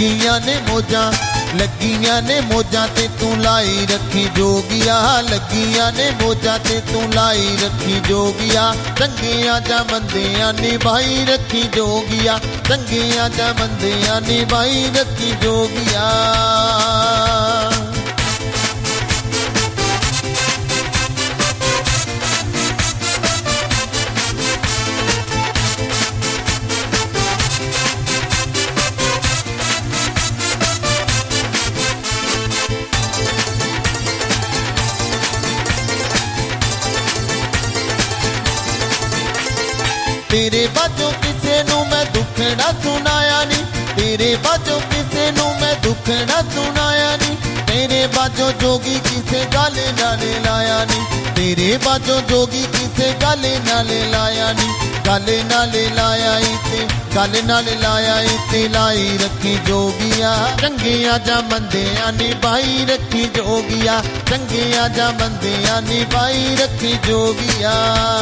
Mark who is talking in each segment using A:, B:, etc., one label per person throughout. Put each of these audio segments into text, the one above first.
A: ਲੱਗੀਆਂ ਨੇ ਮੋਜਾਂ ਲੱਗੀਆਂ ਨੇ ਮੋਜਾਂ ਤੇ ਤੂੰ ਲਾਈ ਰੱਖੀ ਜੋਗੀਆ ਲੱਗੀਆਂ ਨੇ ਮੋਜਾਂ ਤੇ ਤੂੰ ਲਾਈ ਰੱਖੀ ਜੋਗੀਆ ਚੰਗਿਆਂ ਜਾਂ ਮੰਦਿਆਂ ਨਿਭਾਈ ਰੱਖੀ ਜੋਗੀਆ ਚੰਗਿਆਂ ਜਾਂ ਮੰਦਿਆਂ ਨਿਭਾਈ ਰੱਖੀ ਜੋਗੀਆ तेरे बाजों किसे नू मैं दुखड़ा सुनाया नी तेरे बाजों किसे नू मैं दुखड़ा सुनाया नी तेरे बाजों जोगी किसे गाले नाले लाया नी तेरे बाजों जोगी किसे गाले नाले लाया नी गाले नाले लाया इते गाले नाले लाया इते लाई रखी जोगिया चंगिया जा मंदिया निभाई रखी जोगिया चंगिया जा मंदिया निभाई रखी जोगिया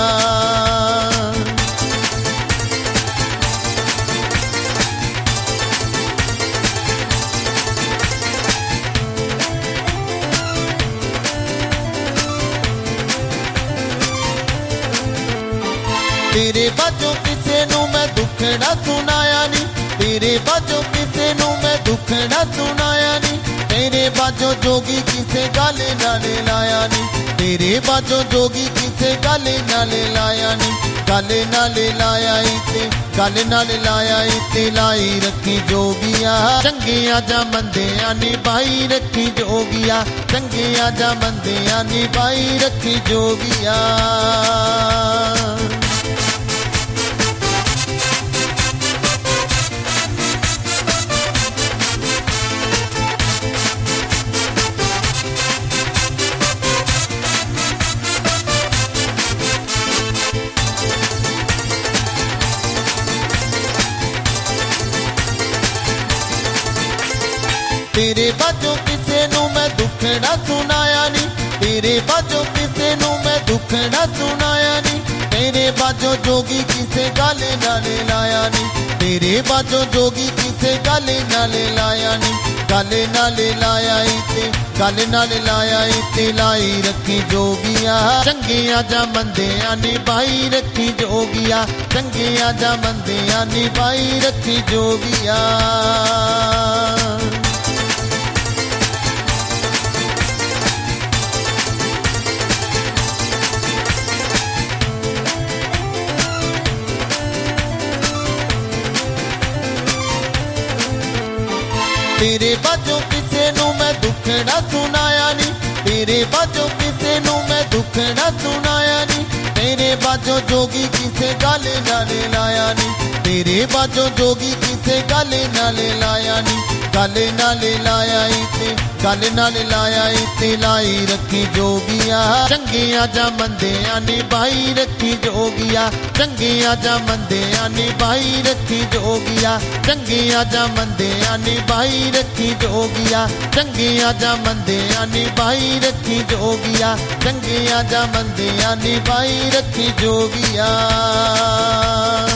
A: तेरे बाजों किसे नू मैं दुखड़ा सुनाया नी तेरे बाजों किसे नू मैं दुखड़ा सुनाया नी तेरे बाजों जोगी किसे गाले नाले लाया नी तेरे बाजों जोगी किसे गाले नाले लाया नी गाले नाले लाया इते गाले नाले लाया इते लाई रखी जोगिया चंगिया जा मंदिया निभाई रखी जोगिया चंगिया जा मंदिया निभाई रखी जोगिया तेरे बाजों किसे नू मैं दुखड़ा सुनाया नी तेरे बाजों किसे नू मैं दुखड़ा सुनाया नी तेरे बाजों जोगी किसे गाले नाले लाया नी तेरे बाजों जोगी किसे गाले नाले लाया नी गाले नाले लाया इते गाले नाले लाया इते लाई रखी जोगिया चंगिया जा मंदिया निभाई रखी जोगिया चंगिया जा मंदिया निभाई रखी जोगिया तेरे बाजों किसे नू मैं दुखड़ा सुनाया नी तेरे बाजों किसे नू मैं दुखड़ा सुनाया नी तेरे बाजों जोगी किसे गाले नाले लाया नी तेरे बाजों जोगी किसे गाले नाले लाया नी गाले नाले लाया इते गाले नाले लाया इते लाई रखी जोगिया चंगिया जा मंदिया निभाई रखी जोगिया चंगिया जा मंदिया निभाई रखी जोगिया चंगिया जा मंदिया निभाई रखी जोगिया चंगिया जा मंदिया निभाई रखी जोगिया चंगिया जा मंदिया निभाई रखी जोगिया।